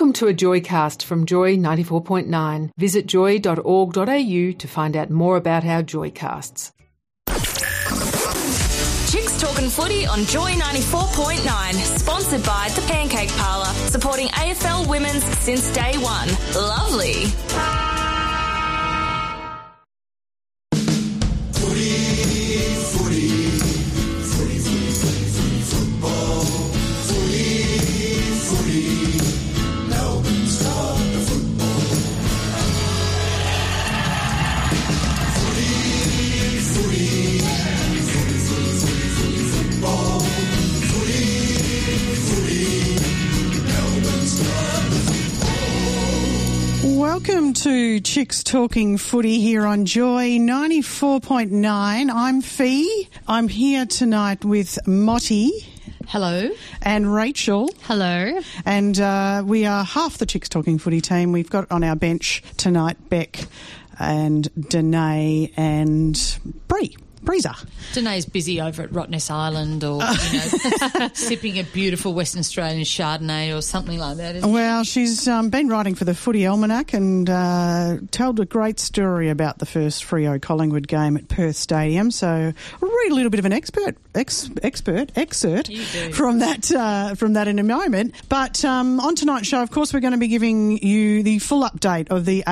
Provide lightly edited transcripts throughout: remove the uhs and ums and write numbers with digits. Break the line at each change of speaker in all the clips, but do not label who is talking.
Welcome to a Joycast from Joy 94.9. Visit joy.org.au to find out more about our Joycasts.
Chicks Talking Footy on Joy 94.9, sponsored by The Pancake Parlour, supporting AFL Women's since day one. Lovely.
Welcome to Chicks Talking Footy here on Joy 94.9. I'm Fee. I'm here tonight with Motty.
Hello.
And Rachel.
Hello.
And we are half the Chicks Talking Footy team. We've got on our bench tonight Beck and Danae and Breezer.
Danae's busy over at Rottnest Island or, sipping a beautiful Western Australian Chardonnay or something like that.
Well, she's been writing for the Footy Almanac and told a great story about the first Freo Collingwood game at Perth Stadium. So we'll read a little bit of an excerpt from that in a moment. But on tonight's show, of course, we're going to be giving you the full update of the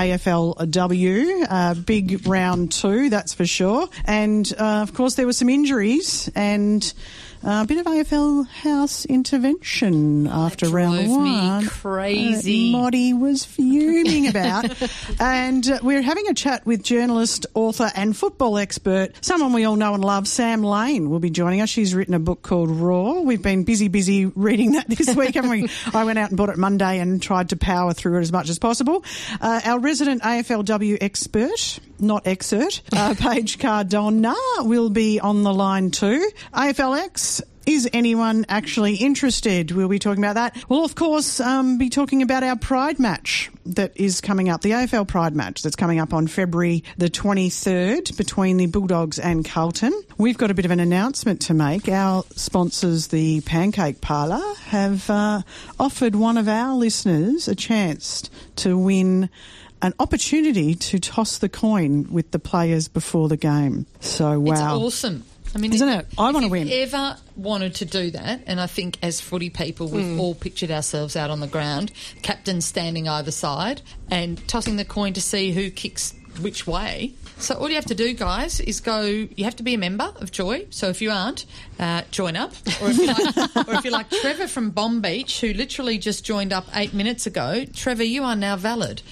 AFLW, big round 2, that's for sure. And of course, there were some injuries and a bit of AFL House intervention after round 1.
Me crazy.
Motty was fuming about. And we're having a chat with journalist, author and football expert, someone we all know and love, Sam Lane, will be joining us. She's written a book called Raw. We've been busy reading that this week, haven't we? I went out and bought it Monday and tried to power through it as much as possible. Our resident AFLW expert, not exert, Paige Cardona will be on the line too. AFLX, is anyone actually interested? We'll be talking about that. We'll, of course, be talking about our Pride match that is coming up, the AFL Pride match that's coming up on February the 23rd between the Bulldogs and Carlton. We've got a bit of an announcement to make. Our sponsors, the Pancake Parlour, have offered one of our listeners a chance to win an opportunity to toss the coin with the players before the game. So, wow.
It's awesome. I mean,
isn't it? I want to win.
If you've ever wanted to do that, and I think as footy people, we've all pictured ourselves out on the ground, captain standing either side and tossing the coin to see who kicks which way. So all you have to do, guys, is go. You have to be a member of Joy. So if you aren't, join up. Or if you're like Trevor from Bomb Beach, who literally just joined up 8 minutes ago, Trevor, you are now valid.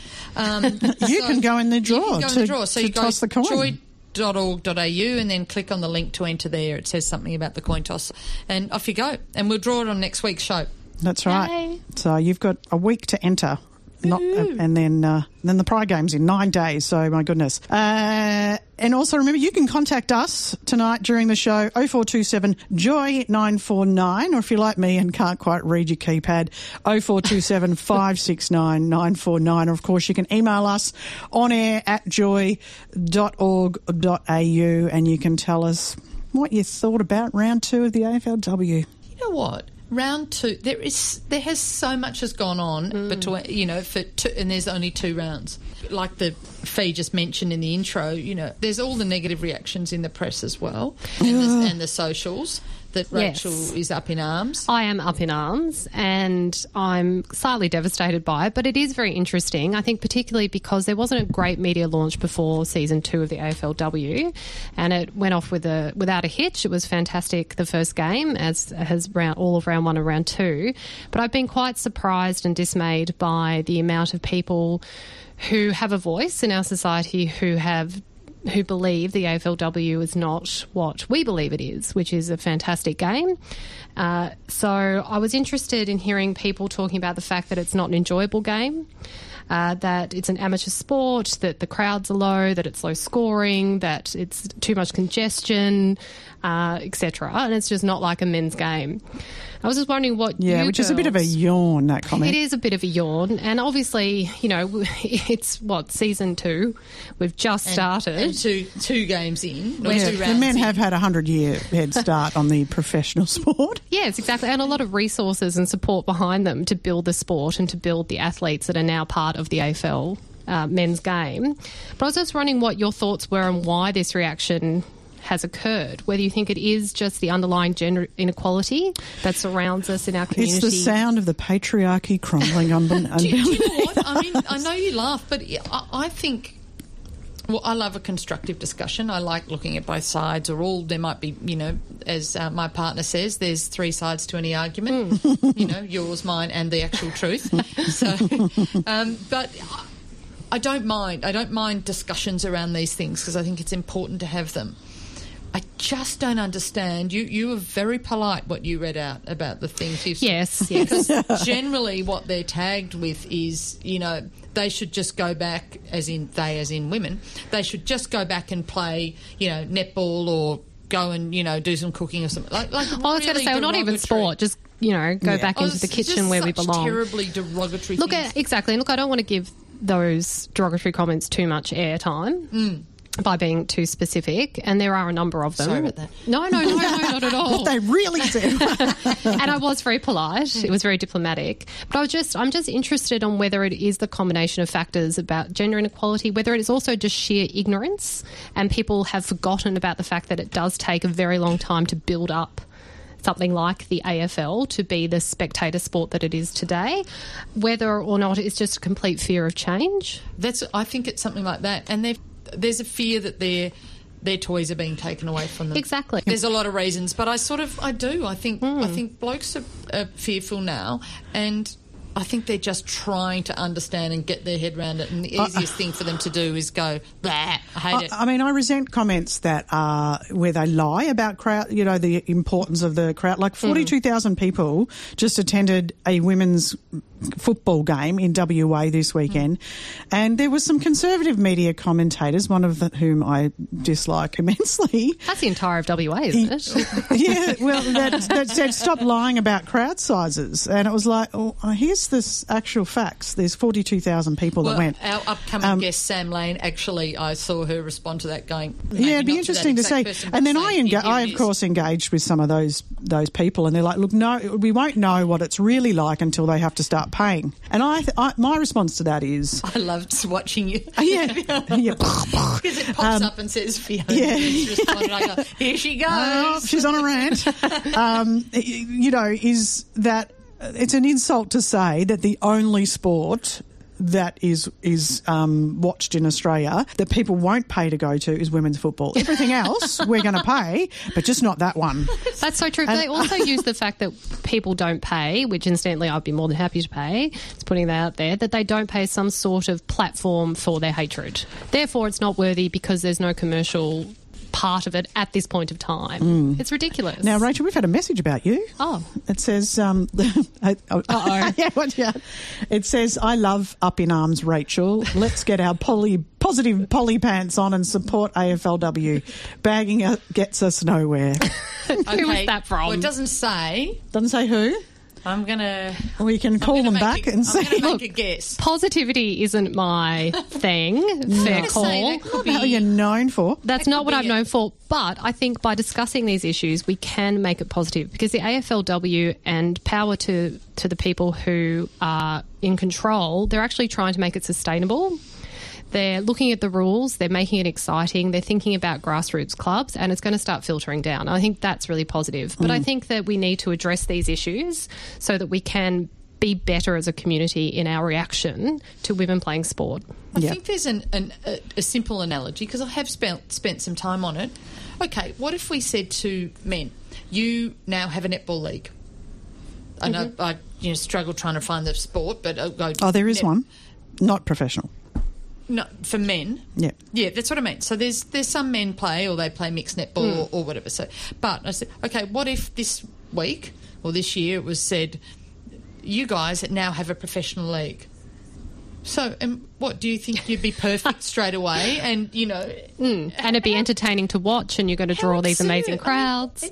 You can go in the draw
So you
toss the coin.
Joy.org.au and then click on the link to enter there. It says something about the coin toss and off you go. And we'll draw it on next week's show.
That's right.
Yay.
So you've got a week to enter. And then the Pride Game's in 9 days, so my goodness. And also remember, you can contact us tonight during the show, 0427 Joy 949, or if you're like me and can't quite read your keypad, 0427 569 949. Or of course, you can email us on air at joy.org.au and you can tell us what you thought about round 2 of the AFLW.
You know what? Round 2, there has so much has gone on between, for two, and there's only 2 rounds. Like the Fee just mentioned in the intro, there's all the negative reactions in the press as well, and the socials. That Rachel is up in arms.
I am up in arms and I'm slightly devastated by it, but it is very interesting. I think particularly because there wasn't a great media launch before season 2 of the AFLW and it went off without a hitch. It was fantastic the first game, as has all of round 1 and round 2. But I've been quite surprised and dismayed by the amount of people who have a voice in our society who believe the AFLW is not what we believe it is, which is a fantastic game. So I was interested in hearing people talking about the fact that it's not an enjoyable game, that it's an amateur sport, that the crowds are low, that it's low scoring, that it's too much congestion, etc. And it's just not like a men's game. I was just wondering what
Yeah,
you
which is a bit of a
girls-
yawn, that comment.
It is a bit of a yawn, and obviously, it's season 2. We've just started.
And two games in. Or
Yeah,
two
the
rounds
men
in.
have had a 100-year head start on the professional sport.
Yes, exactly, and a lot of resources and support behind them to build the sport and to build the athletes that are now part of the AFL men's game. But I was just wondering what your thoughts were on why this reaction has occurred, whether you think it is just the underlying gender inequality that surrounds us in our community.
It's the sound of the patriarchy crumbling on
Do you know what? I mean, I know you laugh, but I think... Well, I love a constructive discussion. I like looking at both sides, or all. There might be, as my partner says, there's 3 sides to any argument. Yours, mine, and the actual truth. So, but I don't mind. I don't mind discussions around these things because I think it's important to have them. I just don't understand. You were very polite what you read out about the things you've said.
Yes.
Because generally what they're tagged with is, they should just go back, as in women, they should just go back and play, netball or go and, do some cooking or something. Like
I was going to say, well, not even sport, just, go back into the kitchen where we belong.
Terribly derogatory
Look,
things.
exactly. Look, I don't want to give those derogatory comments too much airtime. By being too specific, and there are a number of them.
Sorry about that.
No, not at all.
What they really said.
And I was very polite. It was very diplomatic. But I'm just interested on whether it is the combination of factors about gender inequality, whether it is also just sheer ignorance, and people have forgotten about the fact that it does take a very long time to build up something like the AFL to be the spectator sport that it is today, whether or not it's just a complete fear of change.
I think it's something like that. And there's a fear that their toys are being taken away from them.
Exactly.
There's a lot of reasons, but I do. I think blokes are fearful now, and I think they're just trying to understand and get their head around it, and the easiest thing for them to do is go, blah, I hate it.
I mean, I resent comments that are where they lie about crowd, the importance of the crowd. Like 42,000 people just attended a women's football game in WA this weekend, and there was some conservative media commentators, one of whom I dislike immensely.
That's the entire of WA, isn't it?
Yeah, well, that said, stop lying about crowd sizes. And it was like, here's this actual facts. There's 42,000 people that went.
Our upcoming guest, Sam Lane, actually, I saw her respond to that going,
yeah, it'd be interesting to see. And then I of course, engaged with some of those people, and they're like, look, no, we won't know what it's really like until they have to start paying. And my response to that is...
I loved watching you.
Yeah.
Because it pops up and says Fiona.
Yeah.
And I go, here she goes.
Oh, she's on a rant. Is that it's an insult to say that the only sport that is watched in Australia that people won't pay to go to is women's football. Everything else we're going to pay, but just not that one.
That's so true. They also use the fact that people don't pay, which incidentally I'd be more than happy to pay, it's putting that out there, that they don't pay some sort of platform for their hatred. Therefore, it's not worthy because there's no commercial part of it at this point of time. It's ridiculous.
Now, Rachel, we've had a message about you.
Oh.
It says, yeah, watch out. It says, I love Up in Arms, Rachel. Let's get our positive poly pants on and support AFLW. Bagging gets us nowhere.
Who was that from?
Well, it doesn't say.
Doesn't say who.
I'm going to...
We can call them back and say...
I'm going to make a guess.
Positivity isn't my thing. Fair call.
What the hell are you known for?
That's not what I'm known for. But I think by discussing these issues, we can make it positive because the AFLW, and power to the people who are in control, they're actually trying to make it sustainable. They're looking at the rules, they're making it exciting, they're thinking about grassroots clubs, and it's going to start filtering down. I think that's really positive. But I think that we need to address these issues so that we can be better as a community in our reaction to women playing sport.
I think there's a simple analogy, because I have spent some time on it. Okay, what if we said to men, you now have a netball league? I know I struggle trying to find the sport, but
there is one. Not professional.
No, for men.
Yeah.
Yeah, that's what I mean. So there's some men play, or they play mixed netball or whatever. So, but I said, okay, what if this week or this year it was said, you guys now have a professional league? So, what do you think? You'd be perfect straight away, and
and it'd be entertaining to watch, and you're going to draw these amazing crowds.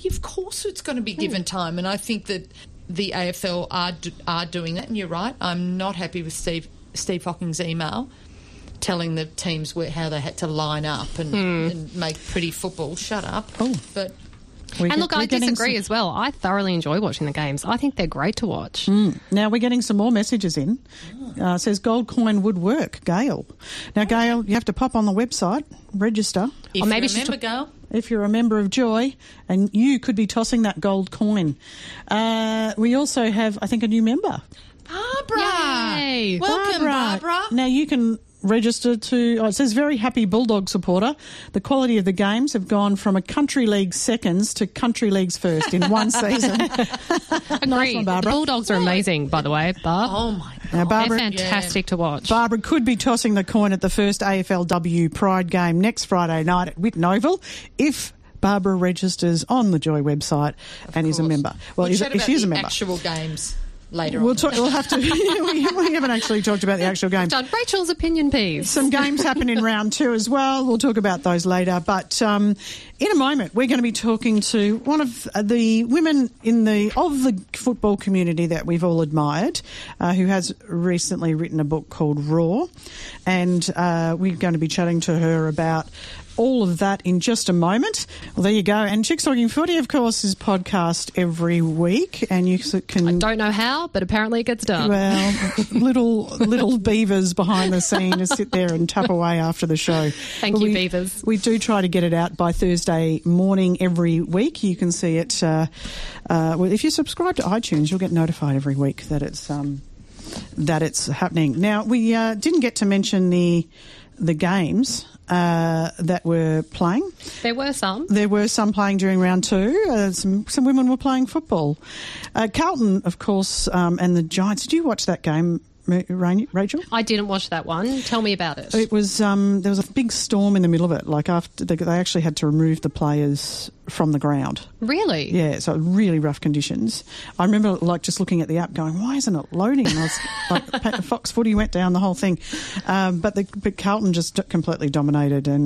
of course it's going to be given time, and I think that the AFL are doing that, and you're right. I'm not happy with Steve Hocking's email telling the teams how they had to line up and make pretty football. Shut up.
Oh.
But...
I disagree as well. I thoroughly enjoy watching the games. I think they're great to watch.
Now, we're getting some more messages in. Says gold coin would work, Gail. Now, Gail, you have to pop on the website, register.
If you remember, Gail.
If you're a member of Joy, and you could be tossing that gold coin. We also have, I think, a new member.
Barbara!
Yay!
Welcome, Barbara.
Now, you can register to, it says very happy Bulldog supporter. The quality of the games have gone from a country league seconds to country leagues first in one season. Nice one, Barbara.
The Bulldogs are amazing, by the way, Barb.
Oh, my God.
Now, Barbara,
they're fantastic to watch.
Barbara could be tossing the coin at the first AFLW Pride game next Friday night at Whitten Oval if Barbara registers on the Joy website and is a member. Well, if she is a member.
Actual games later on.
We'll have to. We haven't actually talked about the actual game.
Done Rachel's opinion piece.
Some games happen in round 2 as well. We'll talk about those later. But in a moment, we're going to be talking to one of the women of the football community that we've all admired, who has recently written a book called Raw, and we're going to be chatting to her about all of that in just a moment. Well, there you go. And Chicks Talking Footy, of course, is podcast every week, and you can.
I don't know how, but apparently it gets done.
Well, little beavers behind the scene to sit there and tap away after the show.
Thank you, beavers.
We do try to get it out by Thursday morning every week. You can see it. If you subscribe to iTunes, you'll get notified every week that it's happening. Now, we didn't get to mention the games that were playing.
There were some.
There were some playing during round 2. Some women were playing football. Carlton, of course, and the Giants. Did you watch that game, Rachel?
I didn't watch that one. Tell me about it.
It was there was a big storm in the middle of it. Like after they actually had to remove the players from the ground.
Really?
Yeah, so really rough conditions. I remember just looking at the app going, why isn't it loading? And I was like, Fox Footy went down the whole thing. But Carlton just completely dominated, and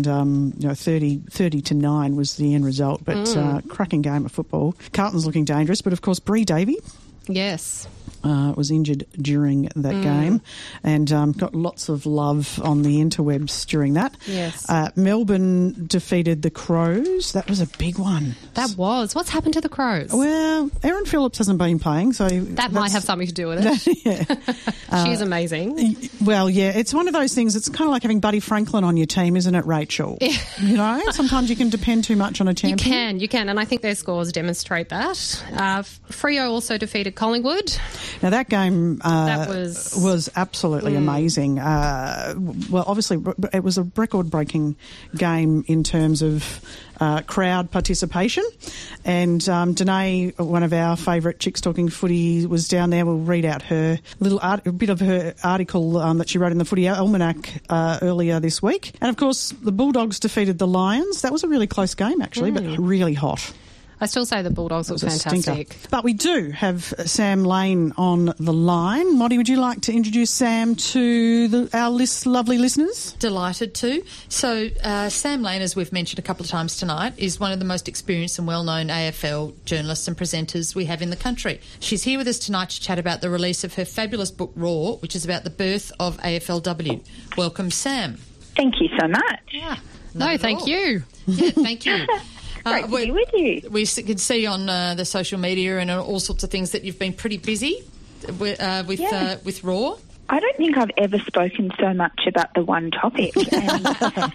30-9 was the end result. But cracking game of football. Carlton's looking dangerous, but of course Bree Davey.
Yes.
Was injured during that game, and got lots of love on the interwebs during that.
Yes.
Melbourne defeated the Crows. That was a big one.
That was. What's happened to the Crows?
Well, Erin Phillips hasn't been playing, so
that might have something to do with it.
Yeah.
She's amazing.
Well, yeah, it's one of those things. It's kind of like having Buddy Franklin on your team, isn't it, Rachel? Yeah. Sometimes you can depend too much on a champion.
You can, and I think their scores demonstrate that. Freo also defeated Collingwood.
Now, that game
that was
absolutely amazing. Well, obviously, it was a record-breaking game in terms of crowd participation. And Danae, one of our favourite Chicks Talking Footy, was down there. We'll read out a bit of her article that she wrote in the Footy Almanac earlier this week. And, of course, the Bulldogs defeated the Lions. That was a really close game, actually, but really hot.
I still say the Bulldogs look fantastic.
But we do have Sam Lane on the line. Motty, would you like to introduce Sam to our lovely listeners?
Delighted to. So Sam Lane, as we've mentioned a couple of times tonight, is one of the most experienced and well-known AFL journalists and presenters we have in the country. She's here with us tonight to chat about the release of her fabulous book, Raw, which is about the birth of AFLW. Welcome, Sam.
Thank you so much.
Yeah,
thank you.
Yeah, thank you.
Great to be with you.
We can see on the social media and all sorts of things that you've been pretty busy with Raw.
I don't think I've ever spoken so much about the one topic. And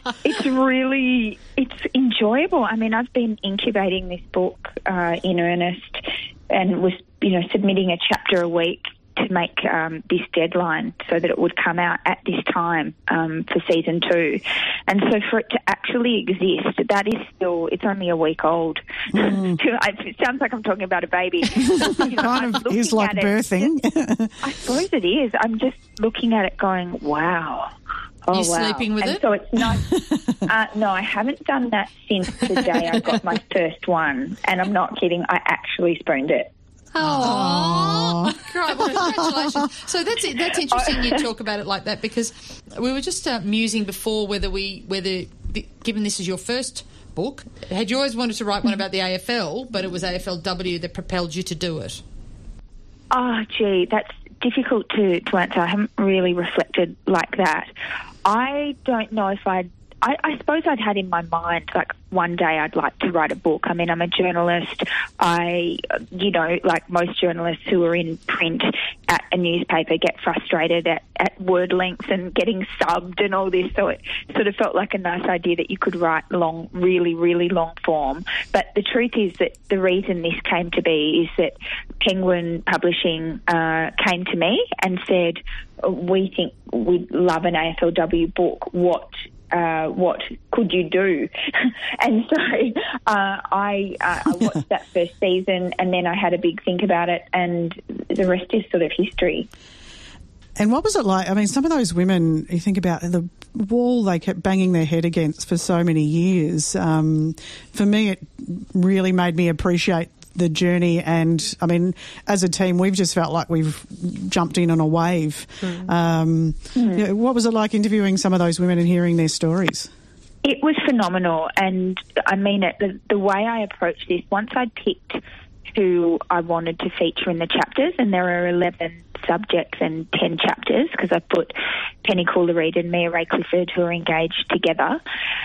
it's enjoyable. I mean, I've been incubating this book in earnest and was, submitting a chapter a week to make this deadline so that it would come out at this time for season 2. And so for it to actually exist, that is still, it's only a week old. It sounds like I'm talking about a baby.
It kind of is like birthing.
I suppose it is. I'm just looking at it going, wow. Oh,
you sleeping with it?
So it's not. No, I haven't done that since the day I got my first one. And I'm not kidding. I actually spooned it.
Oh, right. Well, congratulations. So that's interesting you talk about it like that, because we were just musing before whether given this is your first book. Had you always wanted to write one about the AFL, but it was AFLW that propelled you to do it?
Oh, gee, that's difficult to answer. I haven't really reflected like that. I don't know if I suppose I'd had in my mind, like, one day I'd like to write a book. I mean, I'm a journalist. Like most journalists who are in print at a newspaper get frustrated at word lengths and getting subbed and all this. So it sort of felt like a nice idea that you could write long, really, really long form. But the truth is that the reason this came to be is that Penguin Publishing came to me and said, we think we'd love an AFLW book. What could you do? And so I watched that first season, and then I had a big think about it, and the rest is sort of history.
And what was it like? I mean, some of those women, you think about the wall they kept banging their head against for so many years. For me, it really made me appreciate the journey, and I mean, as a team, we've just felt like we've jumped in on a wave. What was it like interviewing some of those women and hearing their stories?
It was phenomenal, and I mean it. The way I approached this, once I'd picked who I wanted to feature in the chapters, and there are 11 subjects and 10 chapters, because I put Penny Cooley-Reid and Mia Ray Clifford, who are engaged, together.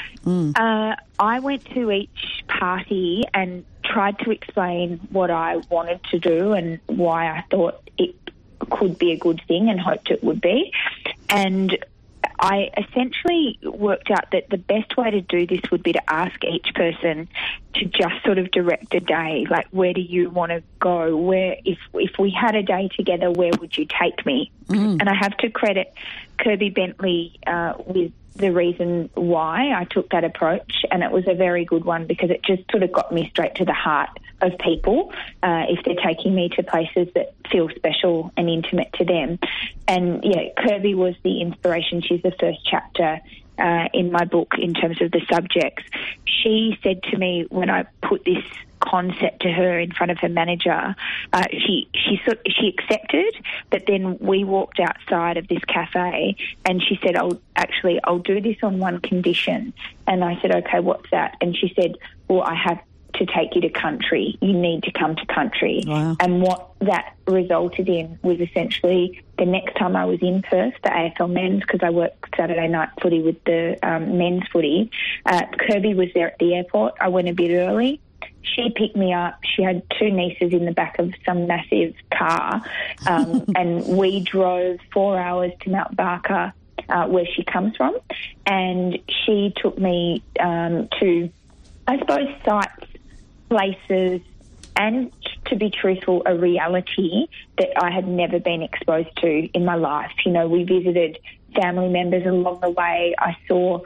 I went to each party and tried to explain what I wanted to do and why I thought it could be a good thing and hoped it would be. And I essentially worked out that the best way to do this would be to ask each person to just sort of direct a day, like, where do you want to go? Where, if we had a day together, where would you take me? And I have to credit Kirby Bentley with the reason why I took that approach, and it was a very good one because it just sort of got me straight to the heart of people if they're taking me to places that feel special and intimate to them. And, yeah, Kirby was the inspiration. She's the first chapter in my book in terms of the subjects. She said to me when I put this concept to her in front of her manager, she accepted, but then we walked outside of this cafe and she said, I'll do this on one condition. And I said, okay, what's that? And she said, well, I have to take you to country. You need to come to country. Wow. And what that resulted in was essentially the next time I was in Perth, the AFL men's, because I work Saturday night footy with the men's footy, Kirby was there at the airport. I went a bit early. She picked me up. She had 2 nieces in the back of some massive car, and we drove 4 hours to Mount Barker, where she comes from, and she took me to, I suppose, sites, places, and, to be truthful, a reality that I had never been exposed to in my life. You know, we visited family members along the way. I saw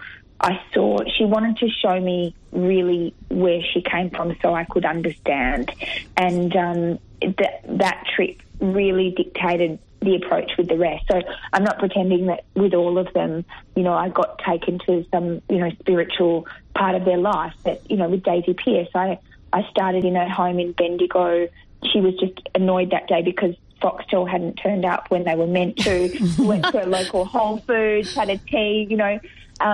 she wanted to show me really where she came from so I could understand. And that trip really dictated the approach with the rest. So I'm not pretending that with all of them, you know, I got taken to some, you know, spiritual part of their life. But, you know, with Daisy Pearce, I started in her home in Bendigo. She was just annoyed that day because Foxtel hadn't turned up when they were meant to. Went to a local Whole Foods, had a tea, you know.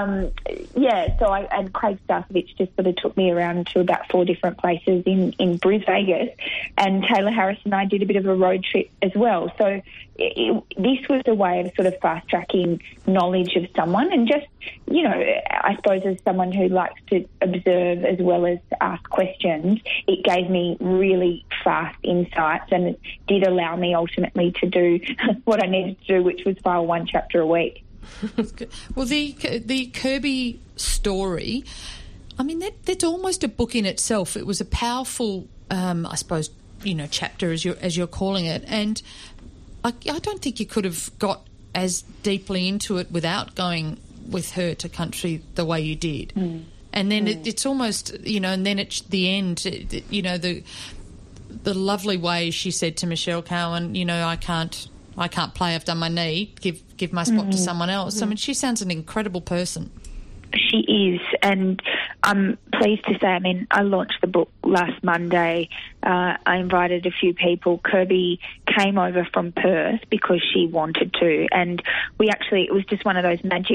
And Craig Starkovich just sort of took me around to about 4 different places in Bris Vegas, and Taylor Harris and I did a bit of a road trip as well. So this was a way of sort of fast-tracking knowledge of someone, and just, you know, I suppose as someone who likes to observe as well as ask questions, it gave me really fast insights, and it did allow me ultimately to do what I needed to do, which was file 1 chapter a week.
Well, the Kirby story, I mean, that's almost a book in itself. It was a powerful, I suppose, you know, chapter as you're calling it, and I don't think you could have got as deeply into it without going with her to country the way you did. And then it's almost, you know, and then at the end, you know, the lovely way she said to Michelle Cowan, you know, I can't play, I've done my knee, give my spot to someone else. I mean, she sounds an incredible person.
She is, and I'm pleased to say, I mean, I launched the book last Monday. I invited a few people. Kirby came over from Perth because she wanted to, and it was just one of those magic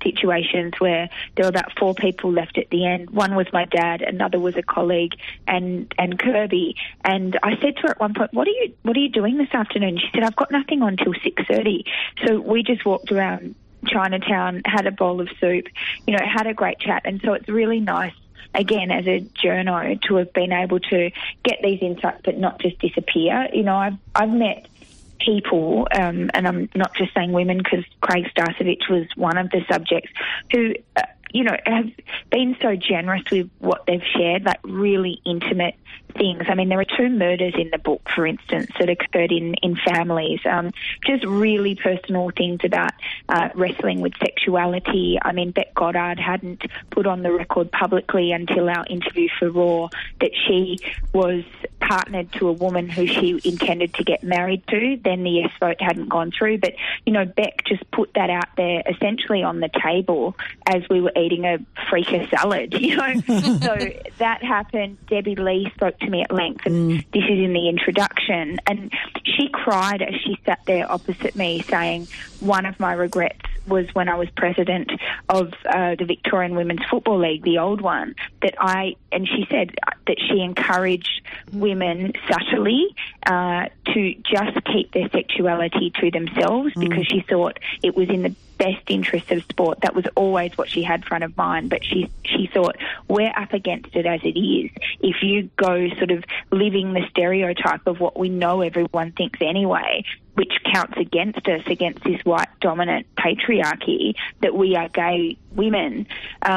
situations where there were about 4 people left at the end. One was my dad, another was a colleague, and Kirby. And I said to her at one point, "What are you doing this afternoon?" She said, "I've got nothing on till 6:30." So we just walked around Chinatown, had a bowl of soup, had a great chat. And so it's really nice, again, as a journo, to have been able to get these insights but not just disappear. I've met people, and I'm not just saying women because Craig Starcevich was one of the subjects, who have been so generous with what they've shared, like really intimate things. I mean, there are 2 murders in the book, for instance, that occurred in families. Just really personal things about wrestling with sexuality. I mean, Beck Goddard hadn't put on the record publicly until our interview for Raw that she was partnered to a woman who she intended to get married to. Then the yes vote hadn't gone through. But, Beck just put that out there essentially on the table as we were eating a freesia salad, So that happened. Debbie Lee spoke to me at length, and this is in the introduction. And she cried as she sat there opposite me, saying, "One of my regrets was when I was president of the Victorian Women's Football League, the old one, and she said that she encouraged women subtly to just keep their sexuality to themselves because she thought it was in the best interest of sport. That was always what she had front of mind, but she thought, we're up against it as it is. If you go sort of living the stereotype of what we know everyone thinks anyway, which counts against us, against this white dominant patriarchy, that we are gay women,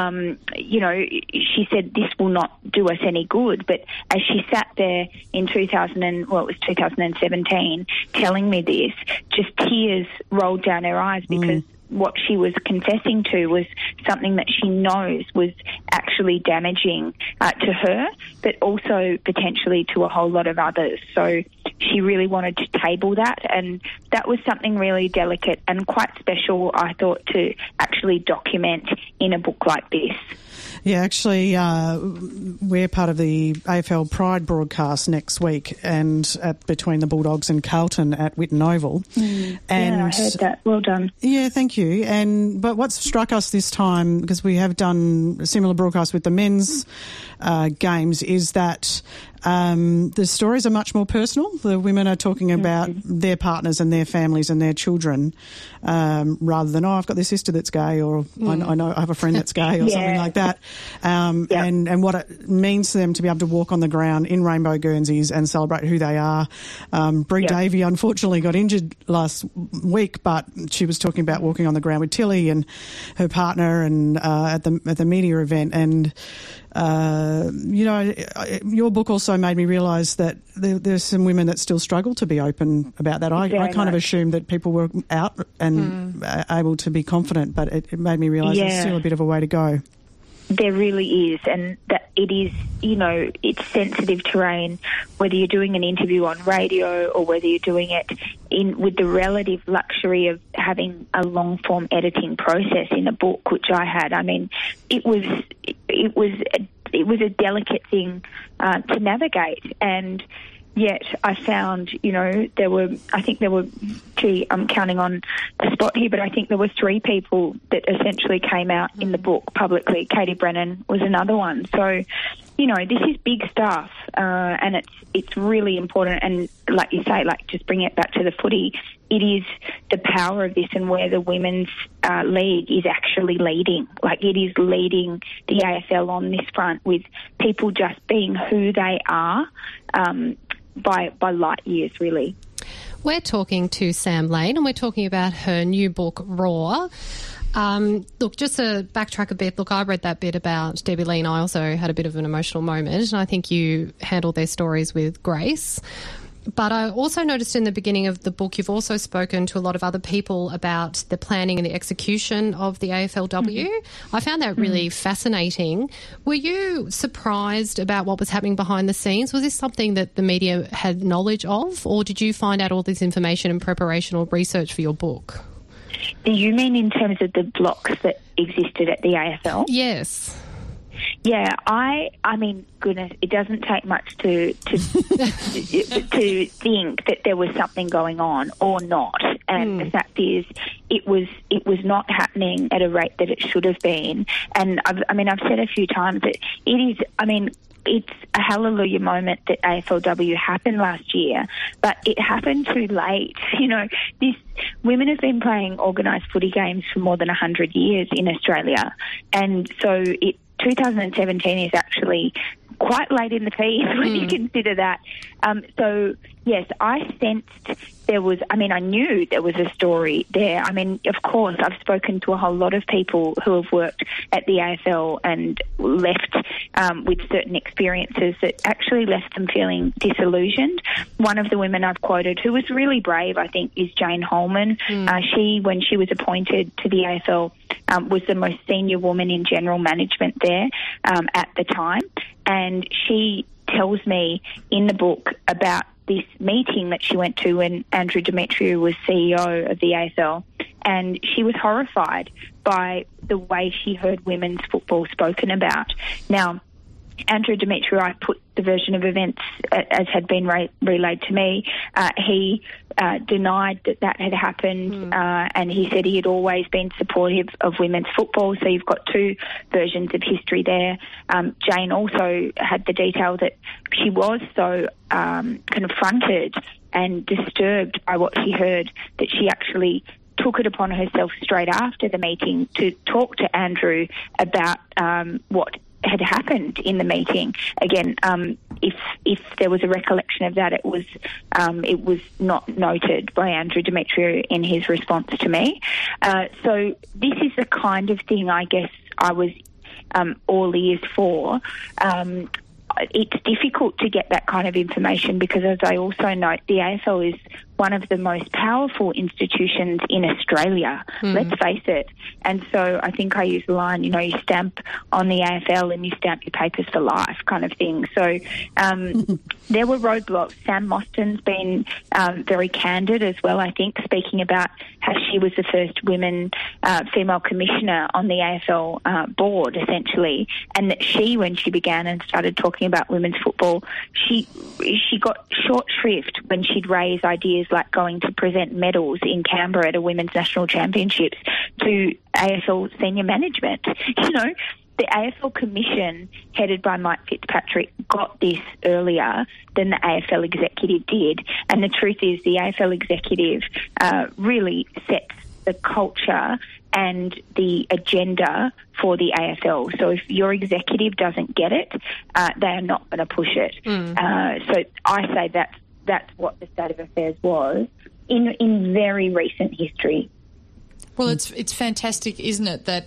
she said this will not do us any good. But as she sat there in 2017, telling me this, just tears rolled down her eyes because what she was confessing to was something that she knows was actually damaging to her, but also potentially to a whole lot of others. So she really wanted to table that, and that was something really delicate and quite special, I thought, to actually document in a book like this.
Yeah, actually, we're part of the AFL Pride broadcast next week, and between the Bulldogs and Carlton at Whitten Oval. And
yeah, I heard that. Well done.
Yeah, thank you. But what struck us this time, because we have done a similar broadcast with the men's games, is that the stories are much more personal. The women are talking about their partners and their families and their children, rather than, I've got this sister that's gay, or I know I have a friend that's gay, or something like that. And what it means to them to be able to walk on the ground in rainbow Guernseys and celebrate who they are. Brie Davey unfortunately got injured last week, but she was talking about walking on the ground with Tilly and her partner, and at the media event. And your book also made me realise that there's some women that still struggle to be open about that. I kind of assumed that people were out and able to be confident, but it made me realise there's still a bit of a way to go.
There really is, and that it is, it's sensitive terrain, whether you're doing an interview on radio or whether you're doing it with the relative luxury of having a long-form editing process in a book, which I had. I mean, it was a delicate thing to navigate, and yet I found, I'm counting on the spot here, but I think there were 3 people that essentially came out in the book publicly. Katie Brennan was another one. So, this is big stuff, and it's really important. And like you say, just bring it back to the footy, it is the power of this and where the women's league is actually leading. Like, it is leading the AFL on this front, with people just being who they are, by light years, really.
We're talking to Sam Lane, and we're talking about her new book, Raw. Look, just to backtrack a bit, I read that bit about Debbie Lee, and I also had a bit of an emotional moment, and I think you handled their stories with grace. But I also noticed in the beginning of the book you've also spoken to a lot of other people about the planning and the execution of the AFLW. I found that really fascinating. Were you surprised about what was happening behind the scenes? Was this something that the media had knowledge of, or did you find out all this information in preparation or research for your book?
Do you mean in terms of the blocks that existed at the AFL?
Yes.
Yeah, I mean, goodness, it doesn't take much to to think that there was something going on or not. And the fact is, it was not happening at a rate that it should have been. And I've said a few times that it is. I mean, it's a hallelujah moment that AFLW happened last year, but it happened too late. You know, women have been playing organised footy games for more than 100 years in Australia, and so 2017 is actually quite late in the piece when you consider that. So, yes, I sensed I knew there was a story there. I mean, of course, I've spoken to a whole lot of people who have worked at the AFL and left with certain experiences that actually left them feeling disillusioned. One of the women I've quoted, who was really brave, I think, is Jane Holman. She, when she was appointed to the AFL, was the most senior woman in general management there at the time. And she tells me in the book about this meeting that she went to when Andrew Demetriou was CEO of the AFL, and she was horrified by the way she heard women's football spoken about. Now, Andrew Demetriou, I put the version of events as had been relayed to me. He denied that had happened, and he said he had always been supportive of women's football. So you've got two versions of history there. Jane also had the detail that she was so confronted and disturbed by what she heard that she actually took it upon herself straight after the meeting to talk to Andrew about what had happened in the meeting. Again, if there was a recollection of that, it was not noted by Andrew Demetriou in his response to me. So this is the kind of thing I guess I was all ears for. It's difficult to get that kind of information because, as I also note, the AFL is one of the most powerful institutions in Australia, let's face it. And so I think I use the line, you know, you stamp on the AFL and you stamp your papers for life kind of thing. So there were roadblocks. Sam Mostyn's been very candid as well, I think, speaking about how she was the first female commissioner on the AFL board, essentially, and that she, when she began and started talking about women's football, she got short shrift when she'd raise ideas like going to present medals in Canberra at a women's national championships to AFL senior management. You know, the AFL Commission, headed by Mike Fitzpatrick, got this earlier than the AFL executive did. And the truth is the AFL executive really sets the culture and the agenda for the AFL. So if your executive doesn't get it, they are not going to push it. So I say that's what the state of affairs was in very recent history.
Well, it's fantastic, isn't it, that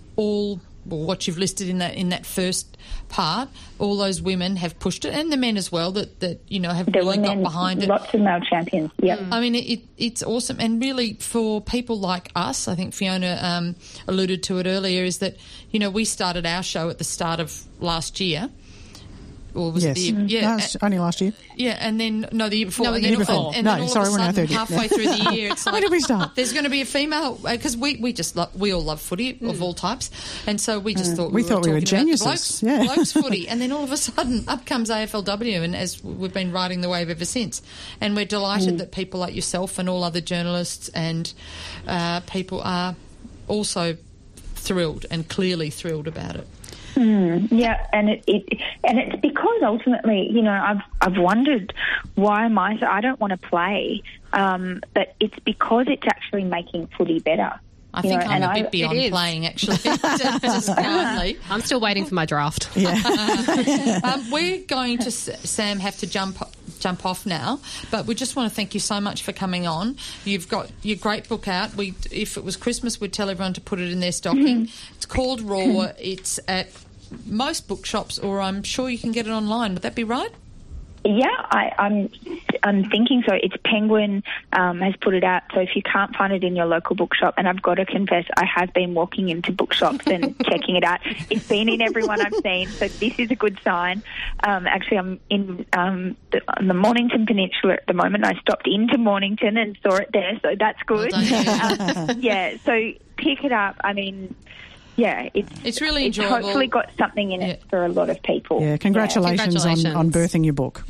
what you've listed in that first part, all those women have pushed it, and the men as well that you know have really got behind it.
Lots of male champions. Yeah,
I mean it's awesome, and really for people like us, I think Fiona alluded to it earlier, is that you know we started our show at the start of last year. Or was
yes.
it
No, it's only last year.
Yeah, and then the year before.
No, the year before.
And then all of a sudden, halfway through the year, it's like,
when did we start?
There's going to be a female, because we all love footy of all types, and so we just thought we were
geniuses.
Blokes footy, and then all of a sudden up comes AFLW, and as we've been riding the wave ever since, and we're delighted that people like yourself and all other journalists and people are also thrilled and clearly thrilled about it.
Yeah, and it's because ultimately, you know, I've wondered why I don't want to play, but it's because it's actually making footy better.
I think I'm a bit beyond playing, actually. Just kindly.
I'm still waiting for my draft.
Yeah.
We're going to, Sam, have to jump off now, but we just want to thank you so much for coming on. You've got your great book out. If it was Christmas, we'd tell everyone to put it in their stocking. It's called Raw. It's at most bookshops, or I'm sure you can get it online. Would that be right?
Yeah, I'm thinking so. It's Penguin has put it out, so if you can't find it in your local bookshop, and I've got to confess, I have been walking into bookshops and checking it out. It's been in everyone I've seen, so this is a good sign. Actually, I'm in on the Mornington Peninsula at the moment. I stopped into Mornington and saw it there, so that's good.
Well done,
yeah, so pick it up. I mean, yeah,
It's really enjoyable.
It's hopefully got something in it for a lot of people.
Yeah, congratulations. On birthing your book.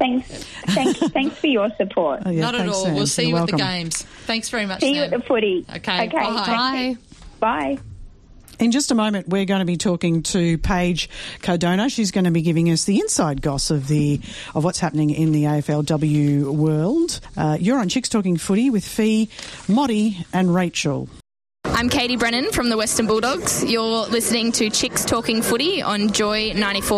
Thanks for your support.
Not at all.
Sam.
We'll see
You're
you
welcome.
at the games. Thanks very much,
See you
Sam.
at the footy.
Okay,
Bye.
Bye.
In just a moment, we're going to be talking to Paige Cardona. She's going to be giving us the inside goss of what's happening in the AFLW world. You're on Chicks Talking Footy with Fee, Motty and Rachel.
I'm Katie Brennan from the Western Bulldogs. You're listening to Chicks Talking Footy on Joy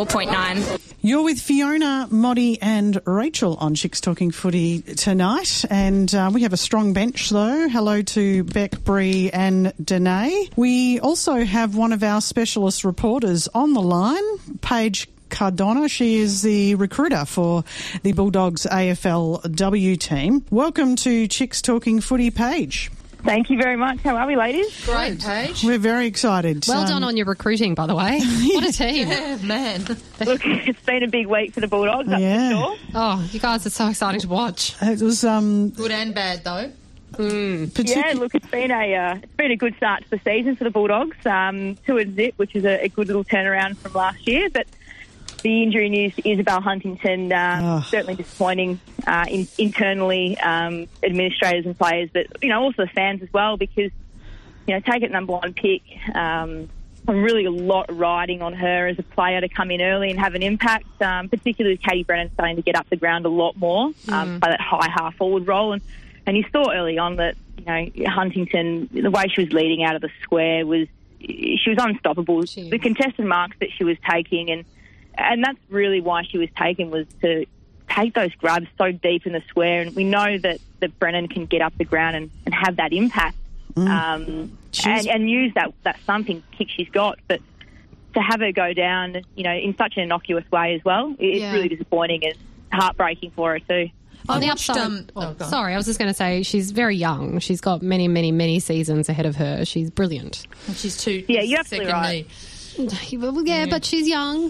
94.9.
You're with Fiona, Motty and Rachel on Chicks Talking Footy tonight. And we have a strong bench, though. Hello to Beck, Bree and Danae. We also have one of our specialist reporters on the line, Paige Cardona. She is the recruiter for the Bulldogs AFLW team. Welcome to Chicks Talking Footy, Paige.
Thank you very much. How are we, ladies?
Great, Paige.
We're very excited.
Well done on your recruiting, by the way. What a team.
Yeah, man.
Look, it's been a big week for the Bulldogs, that's
Yeah.
for sure.
Oh, you guys are so exciting to watch.
It was
Good and bad, though.
Yeah, look, it's been a good start to the season for the Bulldogs. 2-0, which is a good little turnaround from last year, but the injury news to Isabel Huntington, certainly disappointing internally, administrators and players, but, also the fans as well, because, take it number one pick, really a lot riding on her as a player to come in early and have an impact, particularly Katie Brennan starting to get up the ground a lot more, play that high half-forward role. And you saw early on that, Huntington, the way she was leading out of the square she was unstoppable. The contested marks that she was taking, and that's really why she was taken, was to take those grabs so deep in the square. And we know that Brennan can get up the ground and have that impact and use that thumping kick she's got. But to have her go down, in such an innocuous way as well, it's really disappointing and heartbreaking for her too.
On the upside, sorry, I was just going to say she's very young. She's got many, many, many seasons ahead of her. She's brilliant.
And she's too.
Yeah, you're absolutely right.
Yeah, but she's young.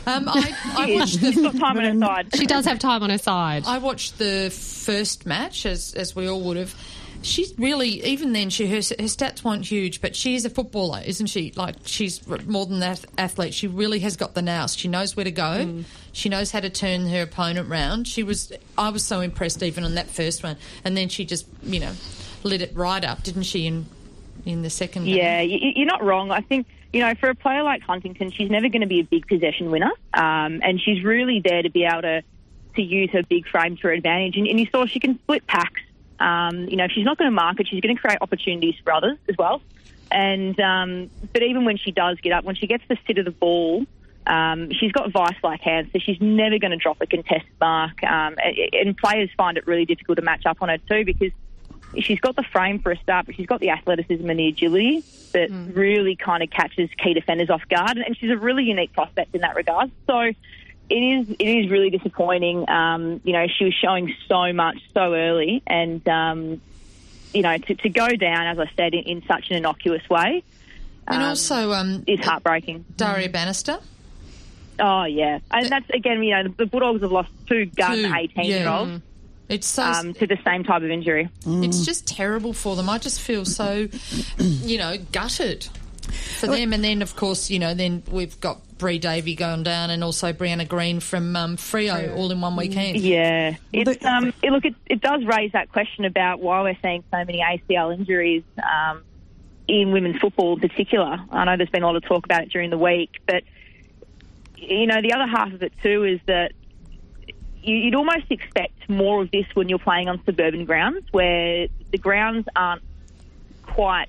I watched she's got time on her side.
She does have time on her side.
I watched the first match, as we all would have. She's really, even then, her stats weren't huge, but she is a footballer, isn't she? Like, she's more than that athlete. She really has got the nous. She knows where to go. She knows how to turn her opponent round. I was so impressed even on that first one. And then she just, lit it right up, didn't she, in the second game?
Yeah, you're not wrong. I think, for a player like Huntington, she's never going to be a big possession winner. And she's really there to be able to use her big frame to her advantage. And you saw she can split packs. If she's not going to mark it, she's going to create opportunities for others as well. And but even when she does get up, when she gets the sit of the ball, she's got vice-like hands, so she's never going to drop a contested mark. And players find it really difficult to match up on her too, because she's got the frame for a start, but she's got the athleticism and the agility that really kind of catches key defenders off guard. And she's a really unique prospect in that regard. So it is really disappointing. She was showing so much so early, and to go down, as I said, in such an innocuous way,
and also
is heartbreaking.
Daria Bannister.
Oh yeah, and that's again, the Bulldogs have lost two gun 18-year-olds.
It's so
to the same type of injury.
It's just terrible for them. I just feel so, gutted for them. And then, of course, then we've got Bree Davey going down, and also Brianna Green from Freo all in one weekend.
Yeah, it does raise that question about why we're seeing so many ACL injuries in women's football in particular. I know there's been a lot of talk about it during the week, but the other half of it too is that you'd almost expect more of this when you're playing on suburban grounds, where the grounds aren't quite,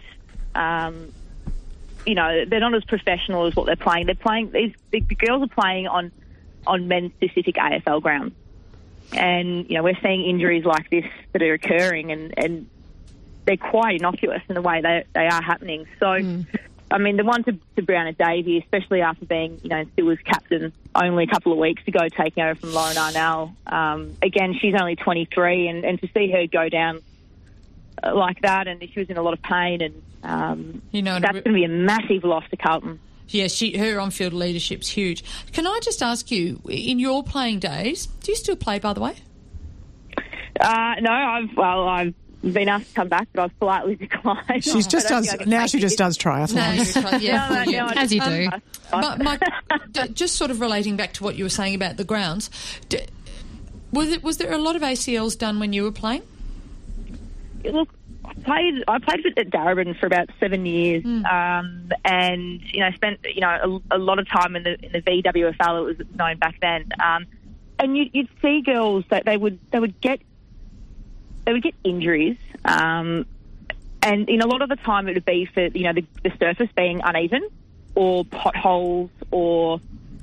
they're not as professional as what they're playing. The girls are playing on men's-specific AFL grounds. And, we're seeing injuries like this that are occurring, and they're quite innocuous in the way they are happening. So, I mean, the one to Brianna Davey, especially after being, still was captain only a couple of weeks ago, taking over from Lauren Arnell. Again, she's only 23, and to see her go down like that, and she was in a lot of pain, and that's going to be a massive loss to Carlton.
Yeah, her on-field leadership's huge. Can I just ask you, in your playing days, do you still play, by the way?
No, I've been asked to come back, but I've politely declined.
She just does triathlons.
Yeah,
as you do.
Mike, just sort of relating back to what you were saying about the grounds, was there a lot of ACLs done when you were playing?
Look, I played at Darebin for about 7 years, and spent a lot of time in the VWFL. It was known back then, and you'd see girls that they would get injuries, and in a lot of the time it would be for the surface being uneven, or potholes, or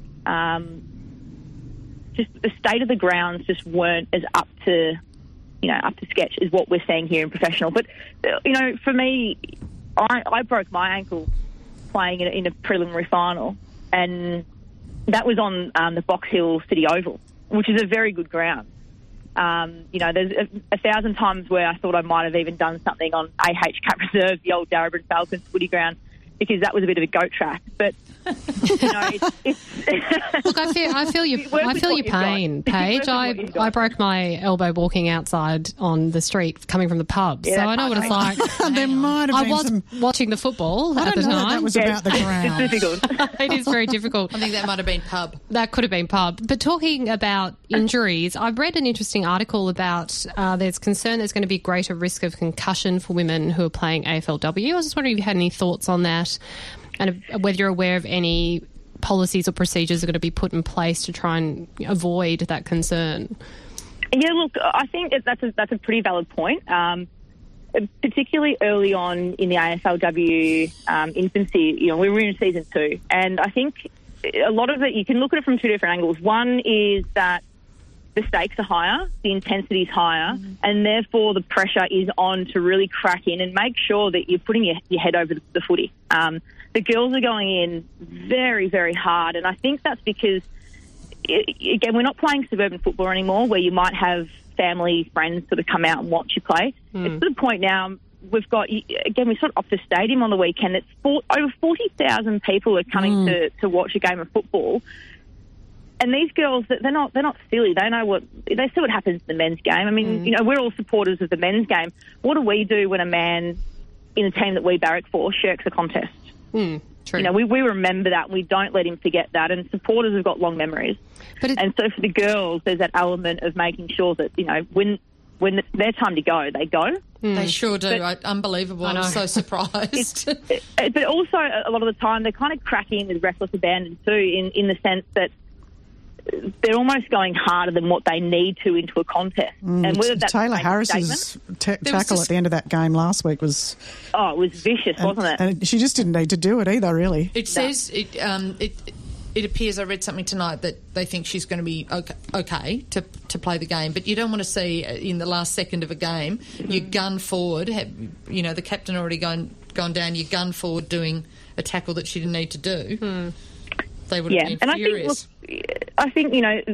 just the state of the grounds just weren't as up to sketch as what we're seeing here in professional. But for me, I broke my ankle playing in a preliminary final, and that was on the Box Hill City Oval, which is a very good ground. There's a thousand times where I thought I might have even done something on AH Cap Reserve, the old Darebin Falcons footy ground, because that was a bit of a goat track. But it's
look, I feel your pain, Paige. I broke my elbow walking outside on the street coming from the pub, so I know what it's like.
There might have been
watching the football at the time.
That was about the ground.
It's difficult.
It is very difficult.
I think that might have been pub.
That could have been pub. But talking about injuries, I've read an interesting article about there's concern there's going to be greater risk of concussion for women who are playing AFLW. I was just wondering if you had any thoughts on that, and whether you're aware of any policies or procedures are going to be put in place to try and avoid that concern.
Yeah, look, I think that's a pretty valid point, particularly early on in the AFLW infancy. We were in season 2, and I think a lot of it, you can look at it from two different angles. One is that the stakes are higher, the intensity is higher, and therefore the pressure is on to really crack in and make sure that you're putting your head over the footy. The girls are going in very, very hard, and I think that's because, again, we're not playing suburban football anymore where you might have family, friends sort of come out and watch you play. It's to the point now we've got, again, we sort of Optus Stadium on the weekend. It's over 40,000 people are coming to watch a game of football. And these girls, they're not silly. They know they see what happens in the men's game. I mean, we're all supporters of the men's game. What do we do when a man in a team that we barrack for shirks a contest?
True.
We remember that. We don't let him forget that. And supporters have got long memories. And so for the girls, there's that element of making sure that, when it's their time to go, they go.
They sure do. Unbelievable. I'm so surprised.
But also, a lot of the time, they kind of crack in with reckless abandon too, in the sense that they're almost going harder than what they need to into a contest. And whether that's
Taylor Harris's tackle at the end of that game last week was...
Oh, it was vicious, wasn't it?
And she just didn't need to do it either, really.
It says... It appears, I read something tonight, that they think she's going to be okay to play the game, but you don't want to see in the last second of a game you gun forward, the captain already gone down, you gun forward doing a tackle that she didn't need to do. They would have been furious.
I think,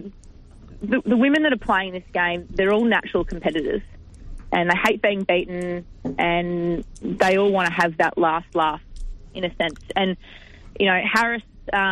the women that are playing this game, they're all natural competitors, and they hate being beaten, and they all want to have that last laugh, in a sense. And Harris,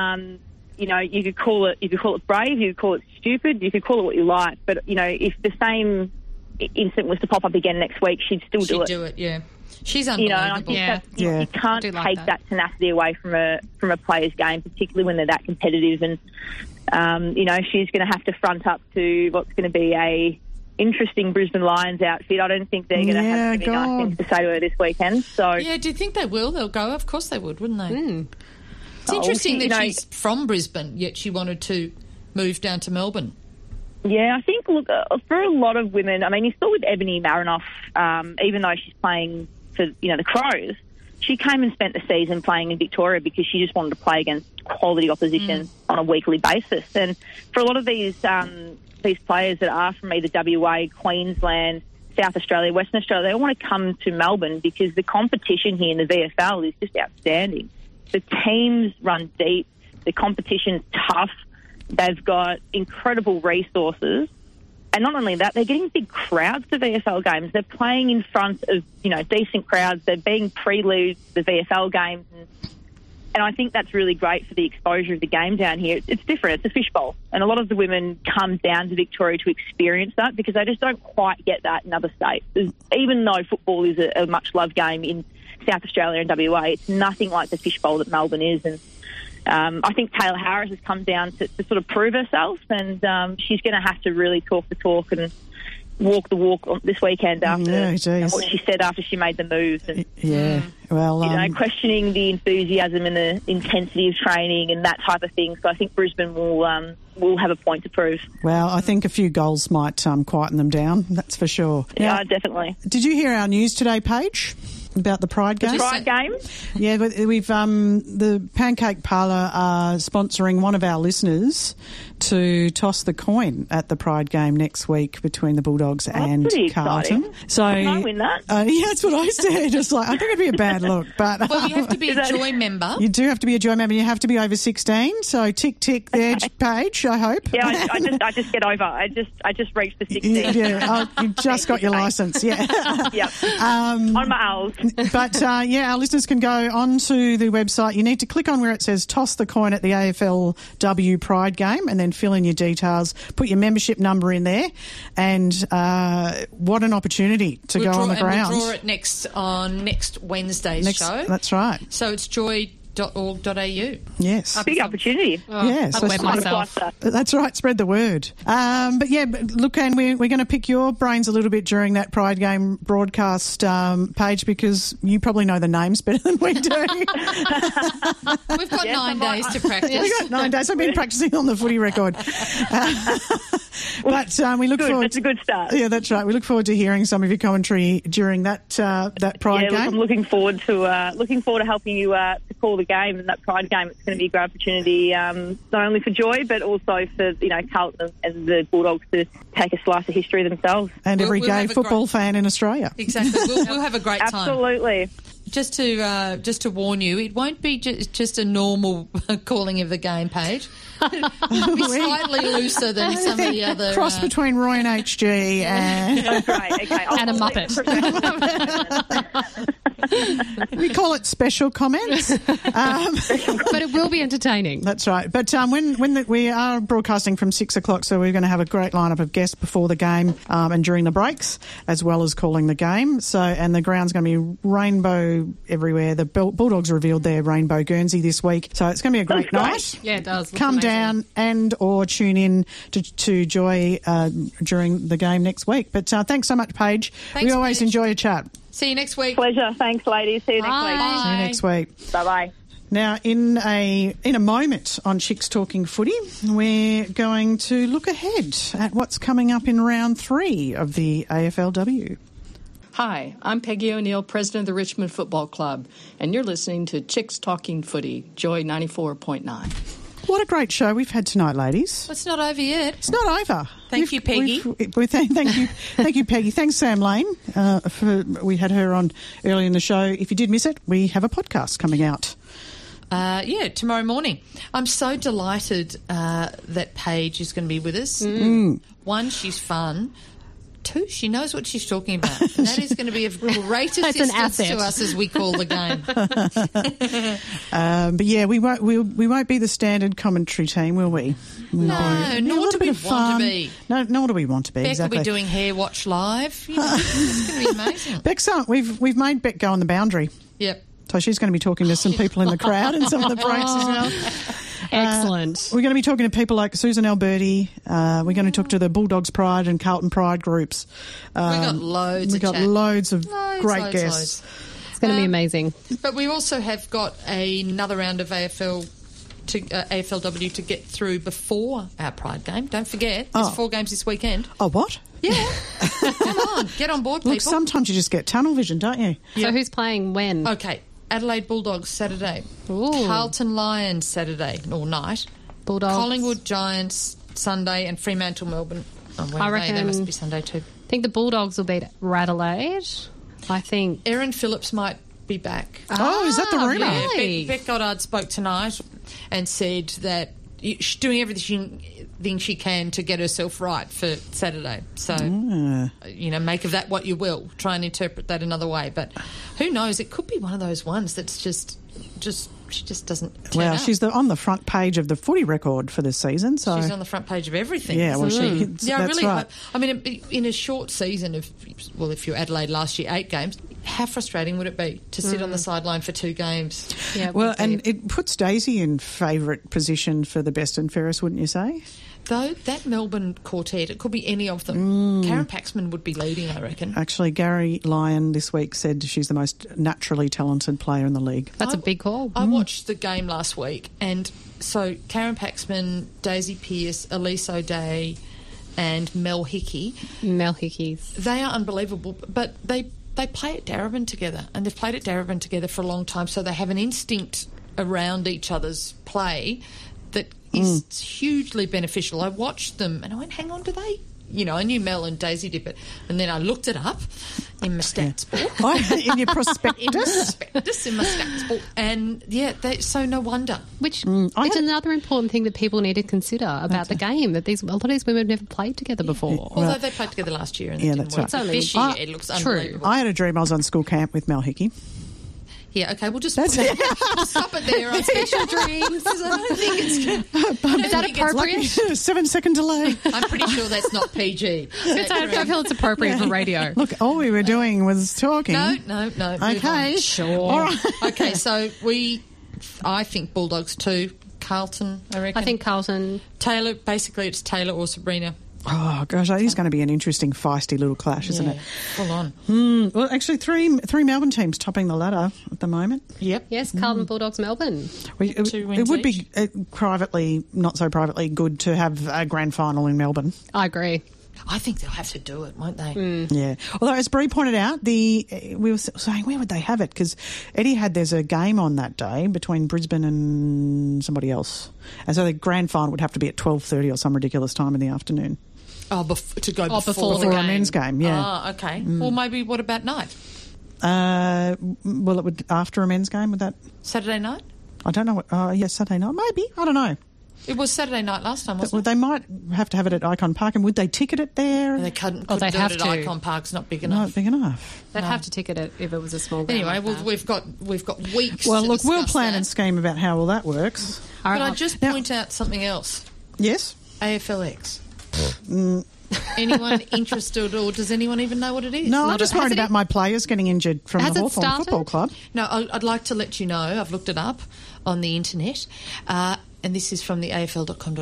you could call it brave, you could call it stupid, you could call it what you like, but if the same incident was to pop up again next week, she'd still do it.
She'd do it, yeah. She's unbelievable.
And I think you can't take that tenacity away from a player's game, particularly when they're that competitive. And she's going to have to front up to what's going to be a interesting Brisbane Lions outfit. I don't think they're going to have any nice things to say to her this weekend. So
yeah, do you think they will? They'll go. Of course they would, wouldn't they? It's interesting that she's from Brisbane, yet she wanted to move down to Melbourne.
Yeah, I think, look, for a lot of women, I mean, you saw with Ebony Marinoff, even though she's playing for, the Crows, she came and spent the season playing in Victoria because she just wanted to play against quality opposition on a weekly basis. And for a lot of these players that are from either WA, Queensland, South Australia, Western Australia, they all want to come to Melbourne because the competition here in the VFL is just outstanding. The teams run deep, the competition's tough, they've got incredible resources. And not only that, they're getting big crowds to VFL games. They're playing in front of, decent crowds. They're being prelude to the VFL games. And And I think that's really great for the exposure of the game down here. It's different. It's a fishbowl. And a lot of the women come down to Victoria to experience that because they just don't quite get that in other states. Even though football is a much-loved game in South Australia and WA, it's nothing like the fishbowl that Melbourne is. And I think Taylor Harris has come down to sort of prove herself, and she's going to have to really talk the talk and walk the walk this weekend after what she said after she made the moves. And, questioning the enthusiasm and the intensity of training and that type of thing. So I think Brisbane will have a point to prove.
Well, I think a few goals might quieten them down, that's for sure.
Yeah, definitely.
Did you hear our news today, Paige, about the Pride game?
The Pride game?
Yeah, we've the Pancake Parlour are sponsoring one of our listeners to toss the coin at the Pride game next week between the Bulldogs and Carlton.
Exciting.
So
I can't win that.
Yeah, that's what I said. Just like, I think it'd be a bad look, but
well, you have to be a Joy member.
You do have to be a Joy member. You have to be over 16. So tick there, Paige. I hope.
Yeah, I just get over. I just reached the 16.
Yeah, you just got your licence. Yeah.
Yep. On my owls.
But our listeners can go onto the website. You need to click on where it says "Toss the coin" at the AFLW Pride game, and then fill in your details. Put your membership number in there, and what an opportunity to go on the ground.
We'll draw it next Wednesday's show.
That's right.
So it's joy.org.au.
Yes.
A big opportunity.
Yes.
I'll web myself.
That's right. Spread the word. But look, Anne, we're going to pick your brains a little bit during that Pride game broadcast, Paige, because you probably know the names better than we do.
We've got 9 days to practice.
We've got 9 days. I've been practising on the footy record. But we look forward.
That's a good start.
Yeah, that's right. We look forward to hearing some of your commentary during that Pride game.
I'm looking forward to helping you to call the game and that Pride game. It's going to be a great opportunity, not only for Joy but also for Carlton and the Bulldogs to take a slice of history themselves.
And every gay football fan in Australia.
Exactly, we'll have a great time.
Absolutely.
Just to warn you, it won't be just a normal calling of the game, Paige. It'll be slightly looser than some of the other...
Cross between Roy and HG and...
Oh, great, okay.
And a Muppet.
We call it special comments.
But it will be entertaining.
That's right. But when we are broadcasting from 6 o'clock, so we're going to have a great lineup of guests before the game and during the breaks, as well as calling the game. So, and the ground's going to be rainbow everywhere. The Bulldogs revealed their rainbow Guernsey this week. So it's going to be a great night.
Yeah, it does.
Come down and or tune in to Joy during the game next week. But thanks so much, Paige. We always enjoy a chat.
See you next week.
Pleasure. Thanks, ladies. See you next week.
See you next week.
Bye-bye.
Now, in a moment on Chicks Talking Footy, we're going to look ahead at what's coming up in round 3 of the AFLW.
Hi, I'm Peggy O'Neill, president of the Richmond Football Club, and you're listening to Chicks Talking Footy, Joy 94.9.
What a great show we've had tonight, ladies.
It's not over yet.
It's not over.
Thank you, Peggy.
Thank you, Peggy. Thanks, Sam Lane. We had her on early in the show. If you did miss it, we have a podcast coming out.
Tomorrow morning. I'm so delighted that Paige is going to be with us. One, she's fun. 2, she knows what she's talking about. And that is going to be of great assistance to us as we call the game.
But yeah, we won't be the standard commentary team, will we?
No, nor do we want to be.
No, nor do we want to be.
Beck
exactly.
will be doing Hair Watch Live. It's going to be amazing.
Beck's we've made Beck go on the boundary.
Yep.
So she's going to be talking to some people in the crowd and some of the breaks as well.
Excellent.
We're going to be talking to people like Susan Alberti. We're going to talk to the Bulldogs Pride and Carlton Pride groups.
We've got loads
of great guests.
It's going to be amazing.
But we also have got another round of AFLW to get through before our Pride game. Don't forget, there's 4 games this weekend.
Oh, what?
Yeah. Come on, get on board, people.
Look, sometimes you just get tunnel vision, don't you?
So who's playing when?
Okay. Adelaide Bulldogs Saturday.
Ooh.
Carlton Lions Saturday or night.
Bulldogs.
Collingwood Giants Sunday and Fremantle Melbourne on Wednesday.
I reckon
they must be Sunday too.
I think the Bulldogs will beat Adelaide. I think
Erin Phillips might be back.
Oh, is that the rumour?
Yeah,
Really?
Beck Goddard spoke tonight and said that she's doing everything she can to get herself right for Saturday. So, make of that what you will. Try and interpret that another way. But who knows? It could be one of those ones that's just she just doesn't turn
Well,
up.
she's on the front page of the footy record for this season. So
She's on the front page of everything.
Yeah, well,
I
that's
really
right.
hope. I mean, in a short season of, well, if you're Adelaide last year, 8 games, how frustrating would it be to sit on the sideline for 2 games?
Yeah,
well, and it puts Daisy in favourite position for the best and fairest, wouldn't you say?
Though that Melbourne quartet, it could be any of them. Karen Paxman would be leading, I reckon.
Actually, Gary Lyon this week said she's the most naturally talented player in the league.
That's a big call.
I watched the game last week, and so Karen Paxman, Daisy Pearce, Elise O'Day, and Mel Hickey.
Mel Hickey's.
They are unbelievable, but they play at Darebin together, and they've played at Darebin together for a long time, so they have an instinct around each other's play that is hugely beneficial. I watched them and I went, hang on, do they? You know, I knew Mel and Daisy did, and then I looked it up in my stats book.
In your prospectus?
In my stats book. And, yeah, so no wonder.
Which it's another important thing that people need to consider about the game, that a lot of these women have never played together before.
Although they played together last year and it didn't work.
Right.
This year it looks unbelievable.
I had a dream I was on school camp with Mel Hickey.
Yeah, okay, we'll just we'll stop it there on special dreams. I don't think it's good.
Is that appropriate?
7-second delay.
I'm pretty sure that's not PG.
I feel it's appropriate for radio.
Look, all we were doing was talking.
No.
Okay.
Sure.
All right.
Okay, so I think Bulldogs too. Carlton, I reckon.
I think Carlton.
Taylor, basically it's Taylor or Sabrina.
Oh, gosh, it is going to be an interesting, feisty little clash, isn't it?
Full on.
Well, actually, three Melbourne teams topping the ladder at the moment.
Yep.
Yes, Carlton, Bulldogs, Melbourne.
It would be privately, not so privately, good to have a grand final in Melbourne.
I agree.
I think they'll have to do it, won't they?
Yeah. Although, as Bree pointed out, we were saying, where would they have it? Because Eddie there's a game on that day between Brisbane and somebody else. And so the grand final would have to be at 12:30 or some ridiculous time in the afternoon.
Oh, to go before
the game. A men's game, yeah.
Oh, okay. Well, maybe what about night?
Well, it would after a men's game, would that...
Saturday night?
I don't know. Yes, Saturday night. Maybe. I don't know.
It was Saturday night last time, wasn't it?
They might have to have it at Icon Park, and would they ticket it there?
They couldn't do
they'd
it
have
at
to.
Icon Park. It's not big enough.
Not big enough.
They'd have to ticket it if it was a small game.
Anyway,
like that.
we've got weeks.
Well,
to
look, we'll
discuss
plan
that.
and scheme about how all that works.
But I just point out something else.
Yes.
AFLX. Anyone interested, or does anyone even know what it is?
No, I'm just worried about my players getting injured from the Hawthorn Football Club.
No, I'd like to let you know, I've looked it up on the internet, and this is from the AFL.com.au.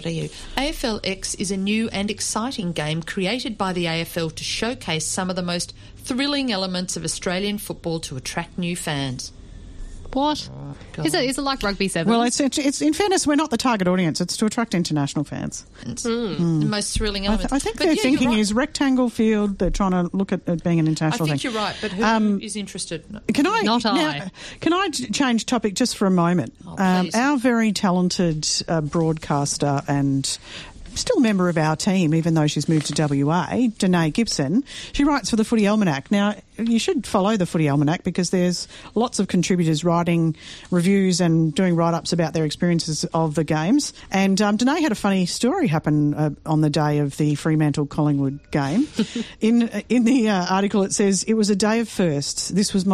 AFLX is a new and exciting game created by the AFL to showcase some of the most thrilling elements of Australian football to attract new fans.
What? Is it like Rugby 7?
Well, it's in fairness, we're not the target audience. It's to attract international fans.
The most thrilling elements.
I think their thinking is rectangle field. They're trying to look at it being an international thing.
I think you're right, but who is interested?
Can I?
Not
now,
I.
Can I change topic just for a moment?
Please.
Our very talented broadcaster and still a member of our team, even though she's moved to WA, Danae Gibson, she writes for the Footy Almanac. Now, you should follow the Footy Almanac because there's lots of contributors writing reviews and doing write-ups about their experiences of the games. And Danae had a funny story happen on the day of the Fremantle-Collingwood game. In the article, it says, it was a day of firsts. This was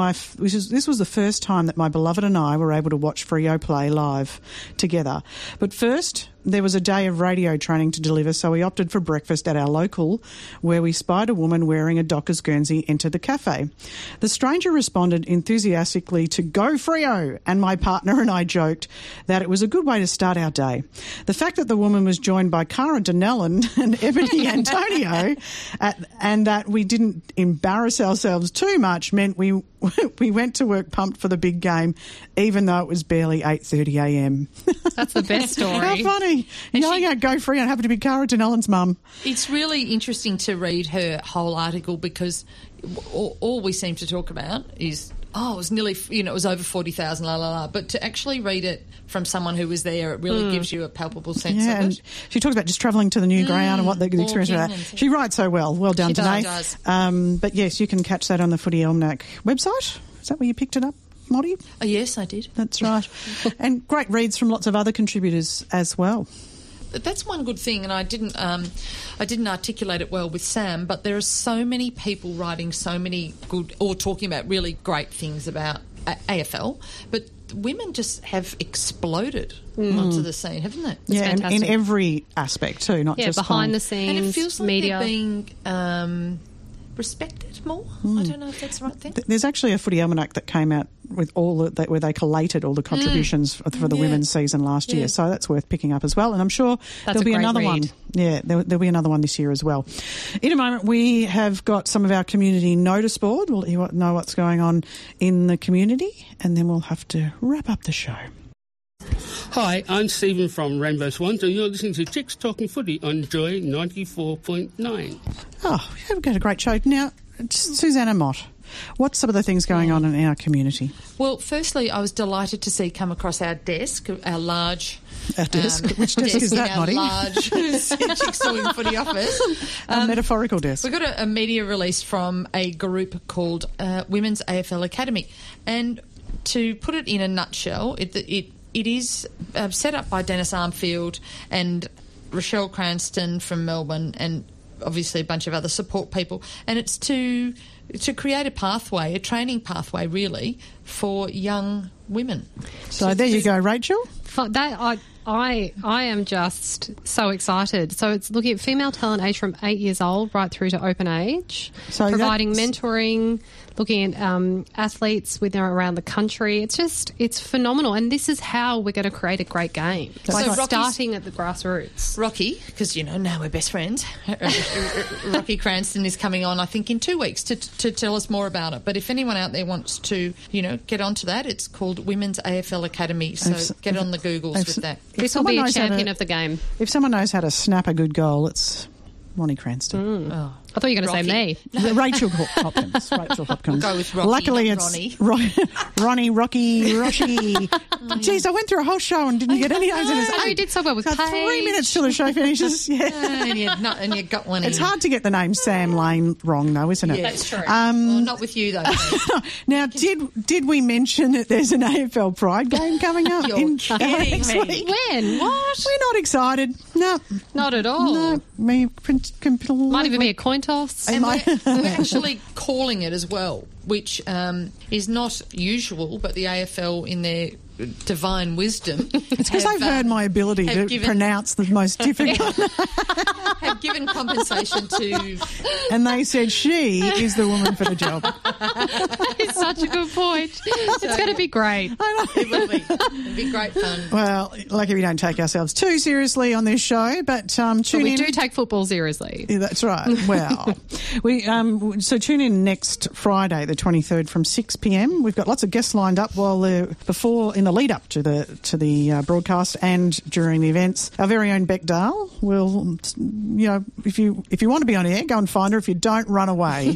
the first time that my beloved and I were able to watch Freo play live together. But first, there was a day of radio training to deliver, so we opted for breakfast at our local, where we spied a woman wearing a Dockers Guernsey enter the cafe. The stranger responded enthusiastically to "Go Freo," and my partner and I joked that it was a good way to start our day. The fact that the woman was joined by Cara Donnellan and Ebony Antonio, and that we didn't embarrass ourselves too much, meant we went to work pumped for the big game, even though it was barely 8:30 a.m.
That's the best story.
How funny. Yelling out "Go Freo" and happened to be Cara Donnellan's mum.
It's really interesting to read her whole article because all we seem to talk about is, it was nearly, it was over 40,000, la, la, la. But to actually read it from someone who was there, it really gives you a palpable sense of
and
it.
She talks about just travelling to the new ground and what the experience of that. She writes so well. Well done, Danae.
Does.
But yes, you can catch that on the Footy Almanac website. Is that where you picked it up, Molly?
Oh, yes, I did.
That's right. And great reads from lots of other contributors as well.
That's one good thing, and I didn't articulate it well with Sam, but there are so many people writing so many good or talking about really great things about AFL, but women just have exploded onto the scene, haven't they?
Yeah, and in every aspect too, not just
behind the scenes,
and it feels like
media.
they're being respected more. I don't know if that's the right thing.
There's actually a footy almanac that came out with all that where they collated all the contributions for the women's season last year, so that's worth picking up as well. And I'm sure there'll be another one. Yeah, there'll be another one this year as well. In a moment, we have got some of our community notice board. We'll let you know what's going on in the community, and then we'll have to wrap up the show.
Hi, I'm Stephen from Rainbow Swans, and you're listening to Chicks Talking Footy on Joy 94.9.
Oh, we've got a great show. Now, Susanna Mott, what's some of the things going on in our community?
Well, firstly, I was delighted to see come across our desk, our large...
Our desk? Which desk is that, Motty?
Our large Chicks Talking Footy office.
A metaphorical desk.
We got a media release from a group called Women's AFL Academy. And to put it in a nutshell, it is set up by Dennis Armfield and Rochelle Cranston from Melbourne, and obviously a bunch of other support people. And it's to create a pathway, a training pathway, really, for young women.
So there you go, Rachel.
I am just so excited. So it's looking at female talent aged from 8 years old right through to open age, so providing mentoring, looking at athletes with them around the country. It's phenomenal, and this is how we're going to create a great game, by starting at the grassroots.
Rocky, because now we're best friends. Rocky Cranston is coming on, I think, in 2 weeks to tell us more about it. But if anyone out there wants to, get onto that, it's called Women's AFL Academy. So get on the Googles with that.
This will be a champion of the game.
If someone knows how to snap a good goal, it's Ronnie Cranston.
Oh. I thought you were going to say me.
No. Rachel Hopkins.
We'll go with Rocky,
luckily, it's
Ronnie.
Rocky. Jeez, I went through a whole show and didn't get any names in it.
Oh, you did so well with Paige.
3 minutes till the show finishes. Yeah.
And you got one in.
It's hard to get the name Sam Lane wrong, though, isn't it?
Yeah, that's true. Not with you, though.
Now, did we mention that there's an AFL Pride game coming up?
You're kidding me.
When? What?
We're not excited. No.
Not at all.
No.
Might even be a coin toss.
And we're actually calling it as well, which is not usual, but the AFL, in their divine wisdom...
It's because I've heard my ability to pronounce the most difficult...
have given compensation to...
And they said she is the woman for the job.
It's such a good point. It's going to be great.
I know.
It will be. It'll be great fun.
Well, lucky we don't take ourselves too seriously on this show, but tune in.
We do take football seriously.
Yeah, that's right. Well, so tune in next Friday, the 23rd, from 6 p.m. We've got lots of guests lined up in the lead up to the broadcast and during the events. Our very own Beck Dahl will, if you want to be on air, go and find her. If you don't, run away.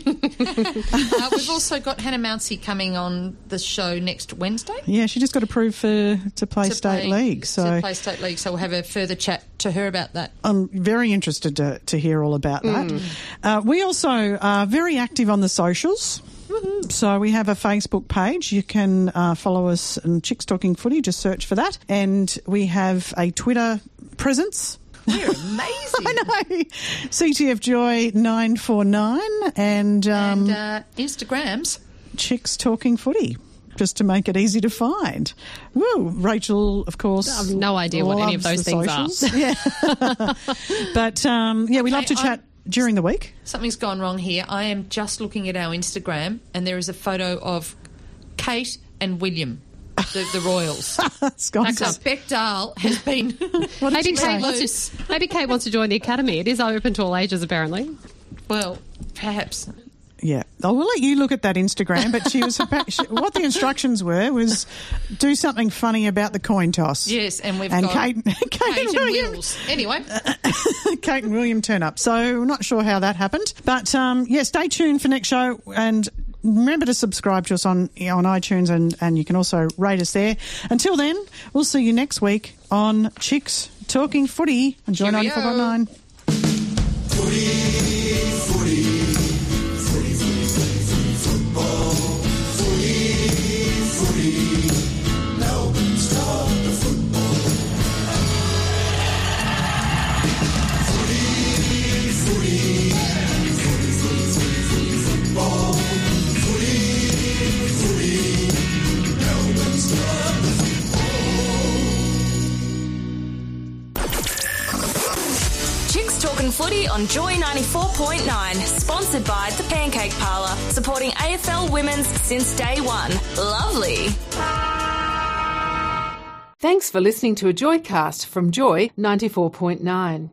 We've also got Hannah Mounsey coming on the show next Wednesday.
Yeah, she just got approved to play State League. So
we'll have a further chat to her about that.
I'm very interested to hear all about that. We also are very active on the socials. Woo-hoo. So we have a Facebook page. You can follow us on Chicks Talking Footy. Just search for that. And we have a Twitter presence.
We're amazing.
I know. CTF Joy 949 and
Instagrams.
Chicks Talking Footy, just to make it easy to find. Woo! Rachel, of course.
I have no idea what any of those things
socials. Are. Yeah. But, we love to chat during the week.
Something's gone wrong here. I am just looking at our Instagram and there is a photo of Kate and William. The Royals. Beck Dahl has been...
Maybe Kate wants to join the academy. It is open to all ages, apparently.
Well, perhaps.
Yeah. I will let you look at that Instagram, but what the instructions was do something funny about the coin toss.
Yes, and we've got Kate and William. Anyway.
Kate and William turn up. So we're not sure how that happened. But, stay tuned for next show and... remember to subscribe to us on iTunes and you can also rate us there. Until then, we'll see you next week on Chicks Talking Footy on Joy 94.9.
Melbourne's got the football. Football. Melbourne's got the
Talking Footy on Joy 94.9, sponsored by The Pancake Parlour, supporting AFL Women's since day one. Lovely.
Thanks for listening to a Joycast from Joy 94.9.